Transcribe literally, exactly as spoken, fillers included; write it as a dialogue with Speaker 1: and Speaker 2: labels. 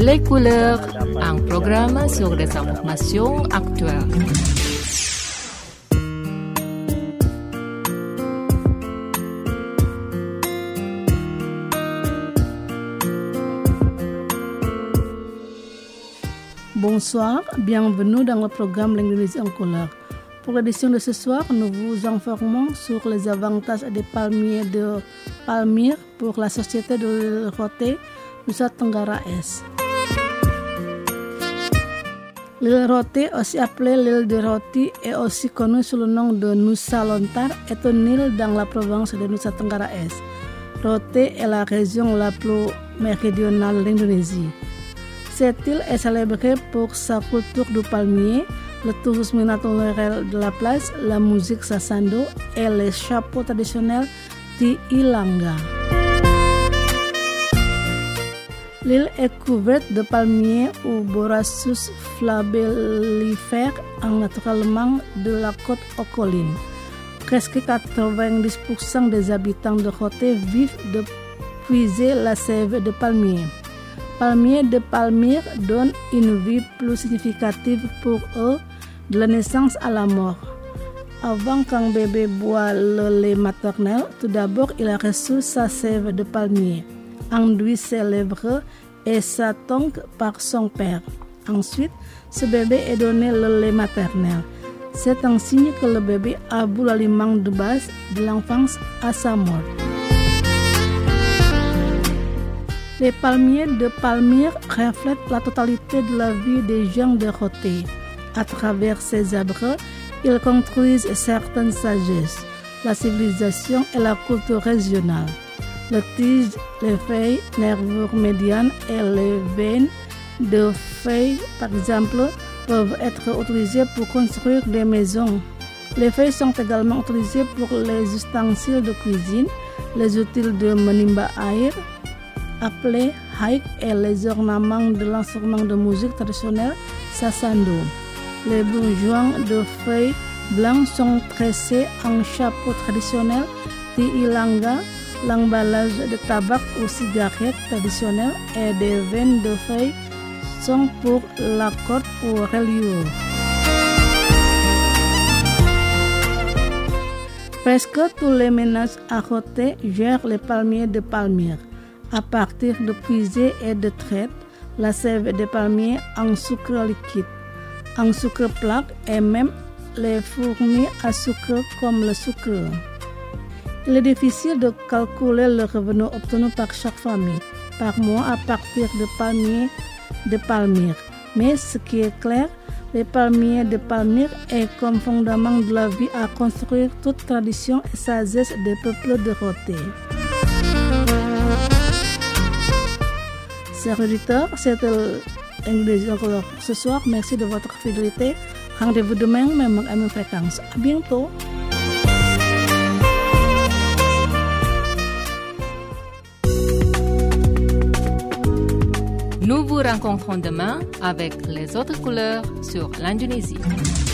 Speaker 1: Les couleurs, un programme sur les informations actuelles.
Speaker 2: Bonsoir, bienvenue dans le programme L'Indonésie en couleur. Pour l'édition de ce soir, nous vous informons sur les avantages des palmiers de Palmyre pour la société de Rote, Nusa Tenggara Est. L'île Rote, aussi appelée l'île de Roti, est aussi connue sous le nom de Nusa Lontar, est une île dans la province de Nusa Tenggara Est. Rote est la région la plus méridionale de l'Indonésie. Cette île est célébrée pour sa culture du palmier, le tourisme naturel de la place, la musique sasando et les chapeaux traditionnels Tiilanga. L'île est couverte de palmiers ou Borassus flabellifères, naturellement de la côte Okoline. Presque quatre-vingt-dix pour cent des habitants de Rote vivent de puiser la sève de palmier. Palmiers de Palmyre donnent une vie plus significative pour eux de la naissance à la mort. Avant qu'un bébé boive le lait maternel, tout d'abord il a reçu sa sève de palmier, enduit ses lèvres et sa tongue par son père. Ensuite, ce bébé est donné le lait maternel. C'est un signe que le bébé a bu l'aliment de base de l'enfance à sa mort. Les palmiers de Palmyre reflètent la totalité de la vie des gens de Rote. À travers ces arbres, ils construisent certaines sagesses, la civilisation et la culture régionale. Les tiges, les feuilles, nervures médianes et les veines de feuilles, par exemple, peuvent être utilisées pour construire des maisons. Les feuilles sont également utilisées pour les ustensiles de cuisine, les outils de menimba air, appelés haik, et les ornements de l'instrument de musique traditionnel sasando. Les bourgeons de feuilles blanches sont tressés en chapeau traditionnel Tiilanga. L'emballage de tabac ou cigarettes traditionnelles et des veines de feuilles sont pour la corde ou reliure. Presque tous les ménages à Rote gèrent les palmiers de Palmyre. À partir de puisées et de traite, la sève des palmiers en sucre liquide, en sucre plaque et même les fourmis à sucre comme le sucre. Il est difficile de calculer le revenu obtenu par chaque famille par mois à partir de palmiers de Palmyre. Mais ce qui est clair, les palmiers de Palmyre est comme fondement de la vie à construire toute tradition et sagesse des peuples de Rote. Chers auditeurs, c'était l'Indonésie en couleur pour ce soir. Merci de votre fidélité. Rendez-vous demain, même à même fréquence. À bientôt.
Speaker 1: Nous vous rencontrons demain avec les autres couleurs sur l'Indonésie.